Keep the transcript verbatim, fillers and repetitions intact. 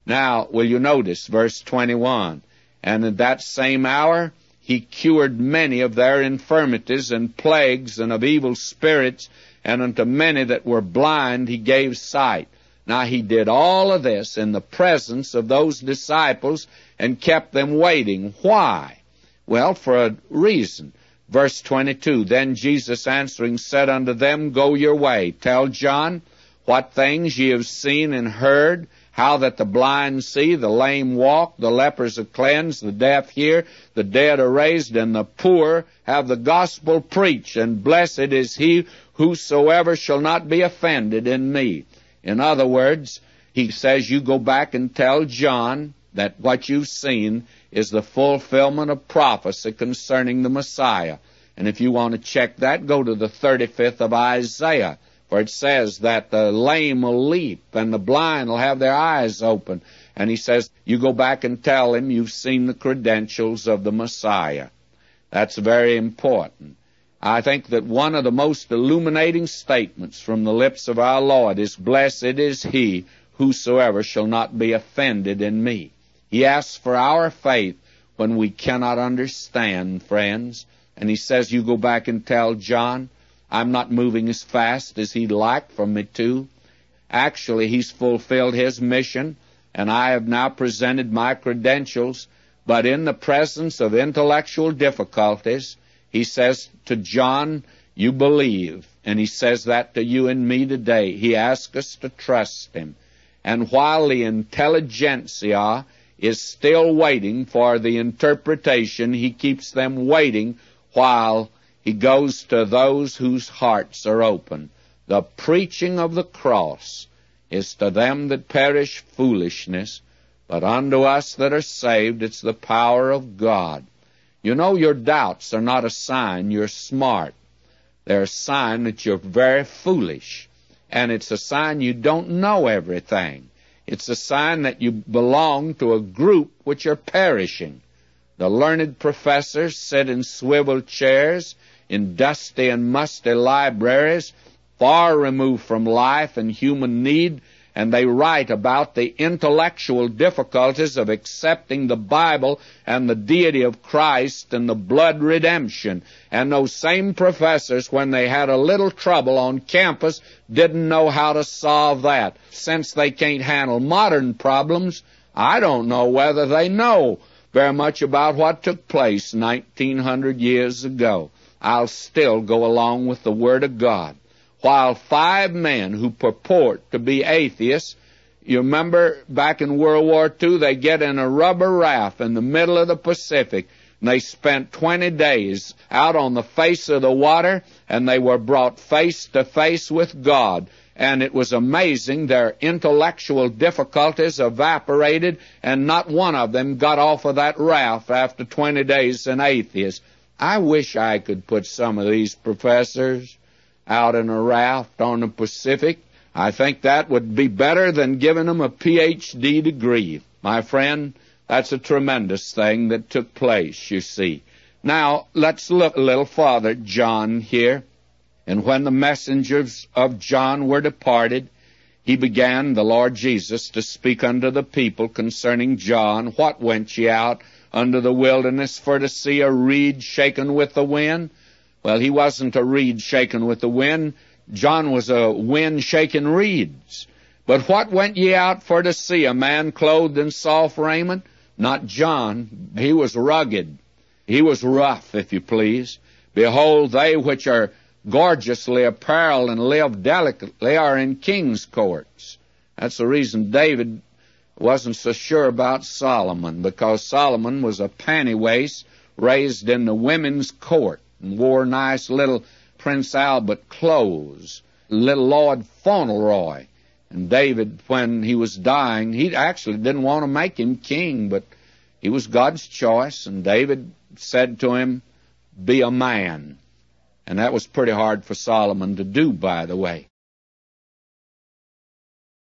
Now, will you notice verse twenty-one? And in that same hour he cured many of their infirmities and plagues and of evil spirits, and unto many that were blind he gave sight. Now he did all of this in the presence of those disciples and kept them waiting. Why? Well, for a reason. Verse twenty-two, Then Jesus answering said unto them, Go your way, tell John what things ye have seen and heard, how that the blind see, the lame walk, the lepers are cleansed, the deaf hear, the dead are raised, and the poor have the gospel preached, and blessed is he whosoever shall not be offended in me. In other words, he says, you go back and tell John that what you've seen is the fulfillment of prophecy concerning the Messiah. And if you want to check that, go to the thirty-fifth of Isaiah, for it says that the lame will leap and the blind will have their eyes open. And he says, you go back and tell him you've seen the credentials of the Messiah. That's very important. I think that one of the most illuminating statements from the lips of our Lord is, Blessed is he whosoever shall not be offended in me. He asks for our faith when we cannot understand, friends. And he says, you go back and tell John, I'm not moving as fast as he'd like for me to. Actually, he's fulfilled his mission, and I have now presented my credentials. But in the presence of intellectual difficulties, he says to John, you believe. And he says that to you and me today. He asks us to trust him. And while the intelligentsia is still waiting for the interpretation, he keeps them waiting while he goes to those whose hearts are open. The preaching of the cross is to them that perish foolishness, but unto us that are saved it's the power of God. You know, your doubts are not a sign you're smart. They're a sign that you're very foolish. And it's a sign you don't know everything. It's a sign that you belong to a group which are perishing. The learned professors sit in swivel chairs in dusty and musty libraries, far removed from life and human need, and they write about the intellectual difficulties of accepting the Bible and the deity of Christ and the blood redemption. And those same professors, when they had a little trouble on campus, didn't know how to solve that. Since they can't handle modern problems, I don't know whether they know very much about what took place nineteen hundred years ago. I'll still go along with the Word of God. While five men who purport to be atheists, you remember back in World War Two, they get in a rubber raft in the middle of the Pacific, and they spent twenty days out on the face of the water, and they were brought face to face with God. And it was amazing, their intellectual difficulties evaporated, and not one of them got off of that raft after twenty days an atheist. I wish I could put some of these professors out in a raft on the Pacific. I think that would be better than giving them a P H D degree. My friend, that's a tremendous thing that took place, you see. Now, let's look a little farther at John here. And when the messengers of John were departed, he began, the Lord Jesus, to speak unto the people concerning John. What went ye out unto the wilderness for to see a reed shaken with the wind? Well, he wasn't a reed shaken with the wind. John was a wind shaking reeds. But what went ye out for to see? A man clothed in soft raiment? Not John. He was rugged. He was rough, if you please. Behold, they which are gorgeously apparelled and live delicately are in king's courts. That's the reason David wasn't so sure about Solomon, because Solomon was a panty-waist raised in the women's court and wore nice little Prince Albert clothes, little Lord Fauntleroy. And David, when he was dying, he actually didn't want to make him king, but he was God's choice, and David said to him, be a man. And that was pretty hard for Solomon to do, by the way.